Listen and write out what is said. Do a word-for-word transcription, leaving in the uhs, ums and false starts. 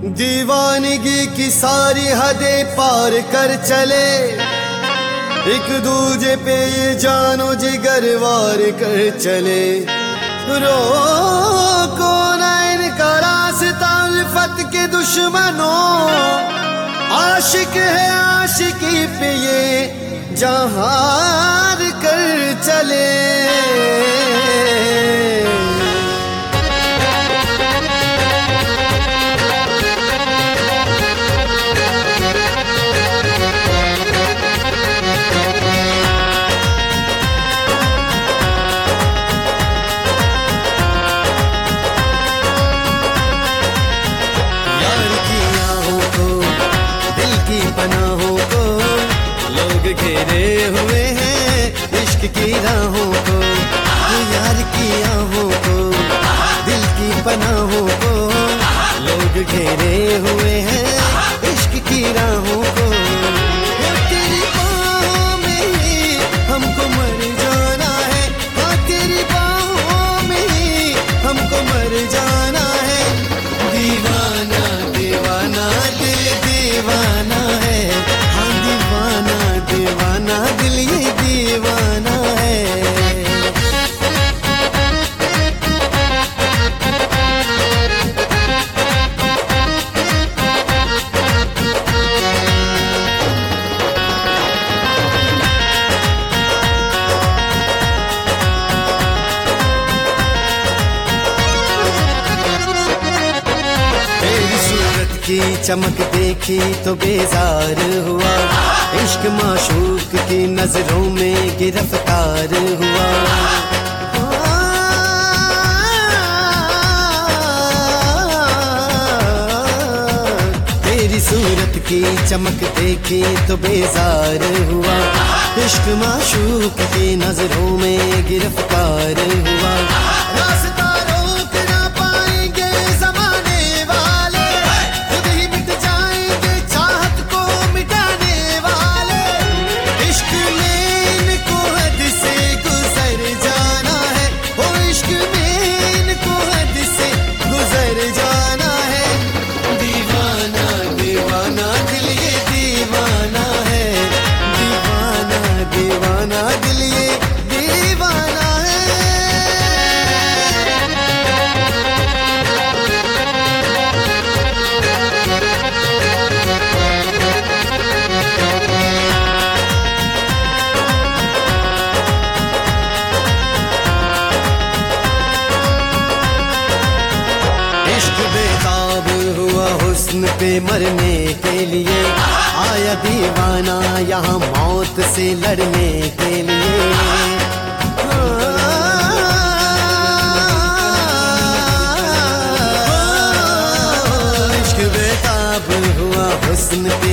दीवानगी की सारी हदें पार कर चले, एक दूजे पे ये जानो जिगर वार कर चले। रोको ना इनका रास्ता उल्फत के दुश्मनों, आशिक है आशिकी पे ये जहार कर चले। पनाहों को लोग घेरे हुए हैं, इश्क की राहों को यार की आहों को, दिल की पनाहों को लोग घेरे हुए हैं, इश्क की राहों को। तेरी बाहों में ही हमको मर जाना है, हाँ तेरी बाहों में ही हमको मर जाना है। दीवाना दीवाना दिल दीवाना है, हाँ दीवाना दीवाना दिल ये दीवाना है। की चमक देखी तो बेजार हुआ, इश्क माशूक की नजरों में गिरफ्तार हुआ। तेरी सूरत की चमक देखी तो बेजार हुआ, इश्क माशूक की नजरों में गिरफ्तार हुआ। रास्ता रोक ना पाएंगे ज़माने वाले, खुद ही मिट जाएंगे चाहत को मिटाने वाले। इश्क में इनको हद से गुजर जाना है, वो इश्क में इनको हद से गुजर जाना है। दीवाना दीवाना दिल ये दीवाना है, दीवाना दीवाना दिल ये दीवाना है। इश्क बेताब हुआ हुस्न पे मरने के लिए, आया दीवाना यहाँ मौत से लड़ने के लिए। इश्क बेताब हुआ हुस्न पे